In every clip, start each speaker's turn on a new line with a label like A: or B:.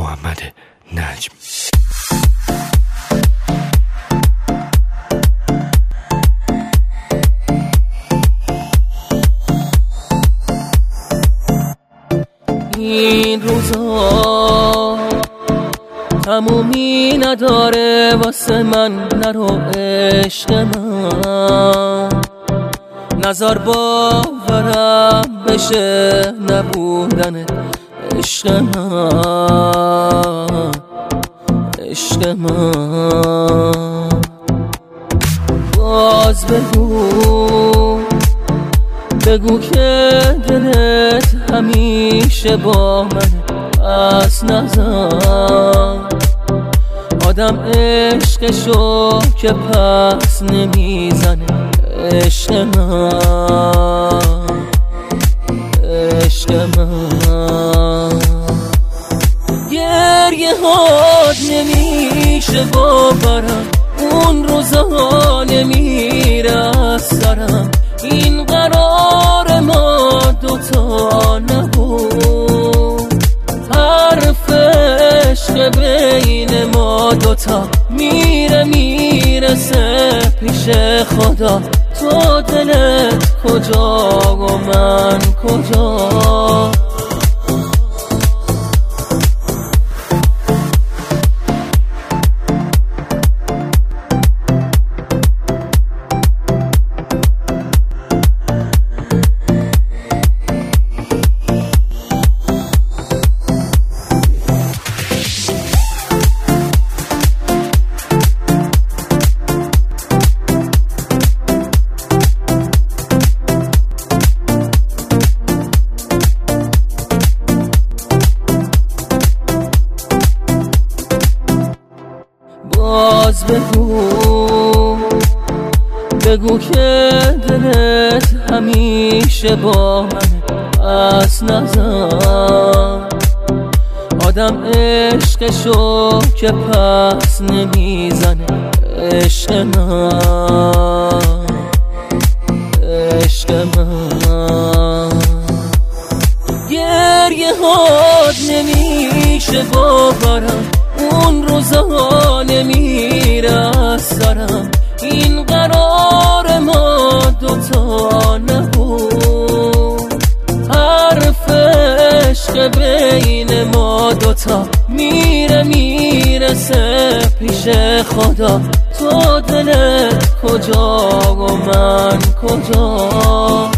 A: محمد نجم.
B: این روزا تمومی نداره واسه من، نرو عشق من، نظر باورم بشه نبودن عشق من، عشق من. باز بگو که دلت همیشه با من، پس نزن آدم عشقشو که پس نمیزنه. عشق من، عشق من. گریه هات نمیشه باورم، اون روزا نمیره از سرم. این قرار ما دوتا نبود، حرف عشق بین ما دوتا میرسه پیش خدا. تو دلت کجا و من کجا؟ باز بگو که دلت همیشه با من، پس نزن آدم عشقشو که پس نمیزنه. عشق من، عشق من. گریه هات نمیشه باورم، اون روزا نمیره از سرم. این قرار ما دوتا نبود، حرف عشق بین ما دوتا میرسه پیش خدا. تو دلت کجا و من کجا؟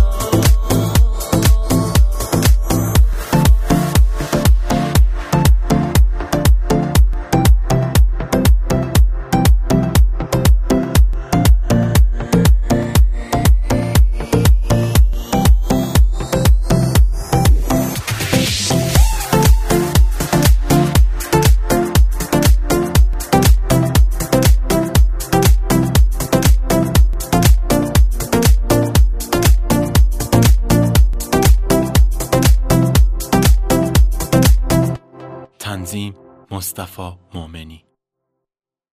C: تنظیم مصطفی مومنی.